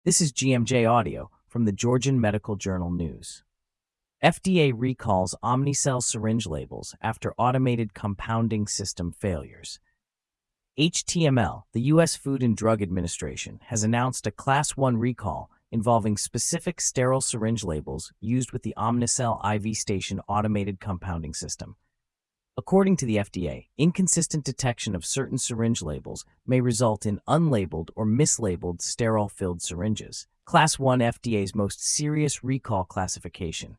This is GMJ Audio from the Georgian Medical Journal News. FDA recalls Omnicell syringe labels after automated compounding system failures. HTML, the U.S. Food and Drug Administration, has announced a Class 1 recall involving specific sterile syringe labels used with the Omnicell IV Station automated compounding system. According to the FDA, inconsistent detection of certain syringe labels may result in unlabeled or mislabeled sterile-filled syringes. Class 1 FDA's most serious recall classification.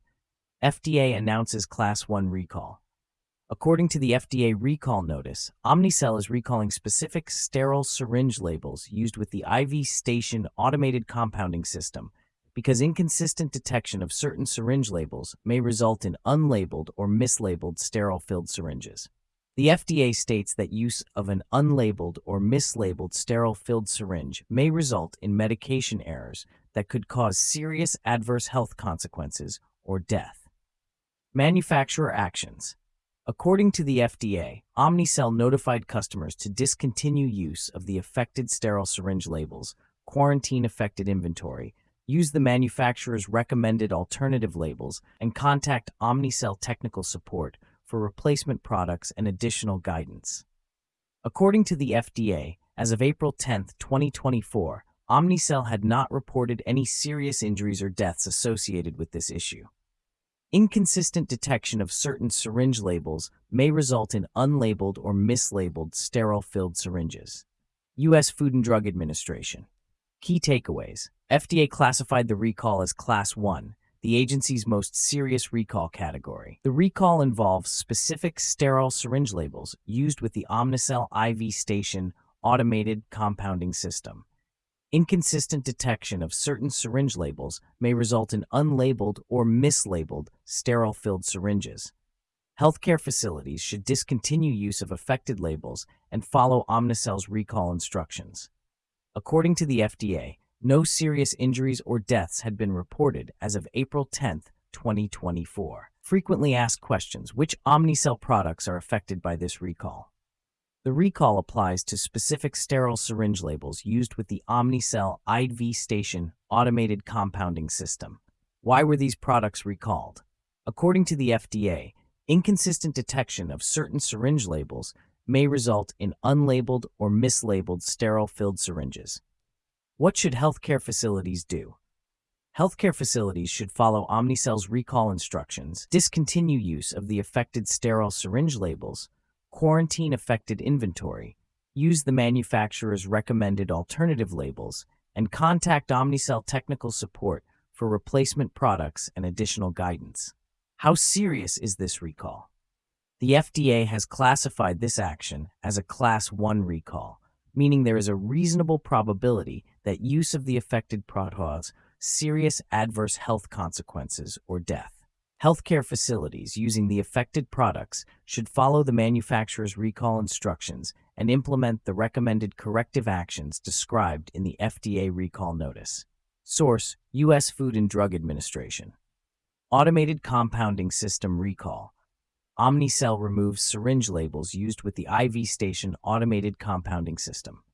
FDA announces Class 1 recall. According to the FDA recall notice, Omnicell is recalling specific sterile syringe labels used with the IV Station automated compounding system because inconsistent detection of certain syringe labels may result in unlabeled or mislabeled sterile-filled syringes. The FDA states that use of an unlabeled or mislabeled sterile-filled syringe may result in medication errors that could cause serious adverse health consequences or death. Manufacturer actions. According to the FDA, Omnicell notified customers to discontinue use of the affected sterile syringe labels, quarantine affected inventory, use the manufacturer's recommended alternative labels, and contact Omnicell technical support for replacement products and additional guidance. According to the FDA, as of April 10, 2024, Omnicell had not reported any serious injuries or deaths associated with this issue. Inconsistent detection of certain syringe labels may result in unlabeled or mislabeled sterile-filled syringes. U.S. Food and Drug Administration. Key takeaways. FDA classified the recall as Class 1, the agency's most serious recall category. The recall involves specific sterile syringe labels used with the Omnicell IV Station automated compounding system. Inconsistent detection of certain syringe labels may result in unlabeled or mislabeled sterile-filled syringes. Healthcare facilities should discontinue use of affected labels and follow Omnicell's recall instructions. According to the FDA, no serious injuries or deaths had been reported as of April 10, 2024. Frequently asked questions: which Omnicell products are affected by this recall? The recall applies to specific sterile syringe labels used with the Omnicell IV Station automated compounding system. Why were these products recalled? According to the FDA, inconsistent detection of certain syringe labels may result in unlabeled or mislabeled sterile-filled syringes. What should healthcare facilities do? Healthcare facilities should follow Omnicell's recall instructions, discontinue use of the affected sterile syringe labels, quarantine affected inventory, use the manufacturer's recommended alternative labels, and contact Omnicell technical support for replacement products and additional guidance. How serious is this recall? The FDA has classified this action as a Class 1 recall, meaning there is a reasonable probability that use of the affected product cause serious adverse health consequences or death. Healthcare facilities using the affected products should follow the manufacturer's recall instructions and implement the recommended corrective actions described in the FDA recall notice. Source: U.S. Food and Drug Administration. Automated compounding system recall. Omnicell removes syringe labels used with the IV Station automated compounding system.